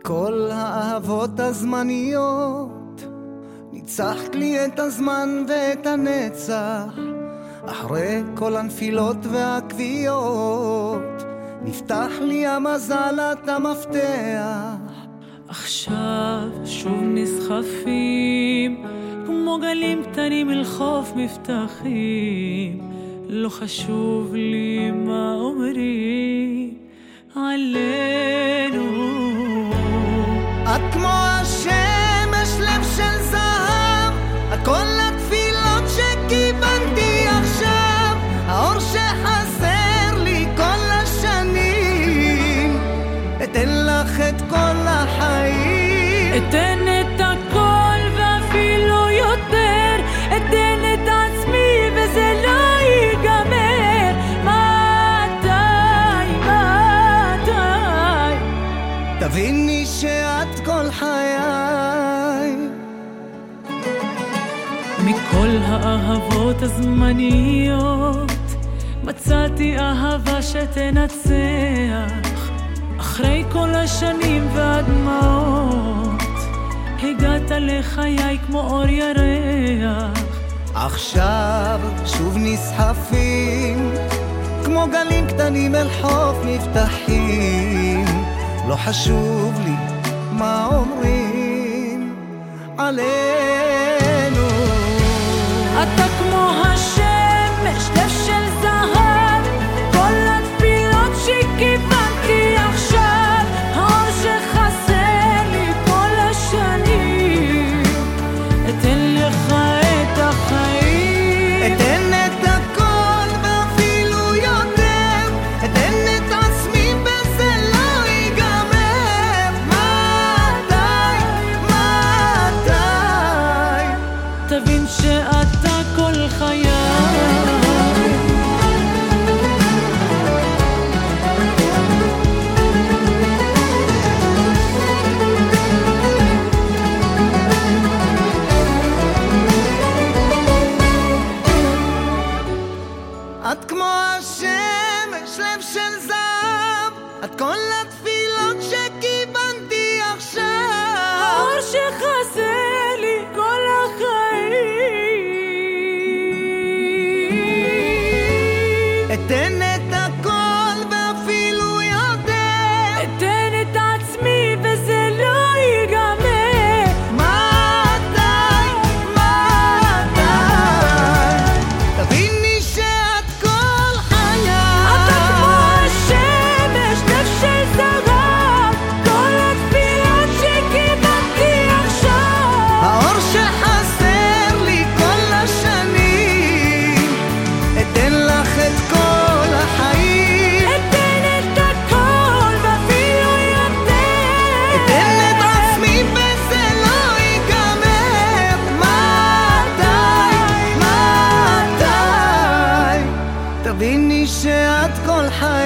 מכל האהבות הזמניות ניצחת לי את הזמן ואת הנצח. אחרי כל הנפילות והקביעות נפתח לי המזל את המפתח. עכשיו שוב נסחפים כמו גלים קטנים אל חוף מבטחים. לא חשוב לי מה אומרים עלינו. את כמו השמש, לב של זהב, הכל התפילות שקיבלתי עכשיו, האור שחסר לי כל השנים. אתן לך את כל החיים, אתן את הכל ואפילו יותר, אתן את עצמי וזה לא ייגמר. מתי תביני שאת כל חיי. מכל האהבות הזמניות מצאתי אהבה שתנצח. אחרי כל השנים והדמעות הגעת לחיי כמו אור ירח. עכשיו שוב נסחפים כמו גלים קטנים אל חוף מבטחים. לא חשוב לי מה אומרים עלינו. אתה כמו השמש, לב של זהב, כל התפילות שקיבלתי עכשיו, האור שחסר לי כל השנים. אתן לך את החיים, אתן את הכל ואפילו יותר, אתן את עצמי וזה לא ייגמר. מתי תבין שאתה כל חיי. את כמו השמש, לב של זהב, את כל התפילות שקיבלתי עכשיו, האור שחסר לי כל החיים. אתן את הכל ואפילו יותר, אתן את עצמי וזה לא ייגמר. מתי תביני שאת כל חיי. אתה כמו השמש, לב של זהב, כל התפילות שקיבלתי עכשיו, האור שחסר לי כל השנים. אתן לך את כל החיים, אתן את הכל ואפילו יותר, אתן את עצמי וזה לא ייגמר. מתי תביני שאת כל חיי.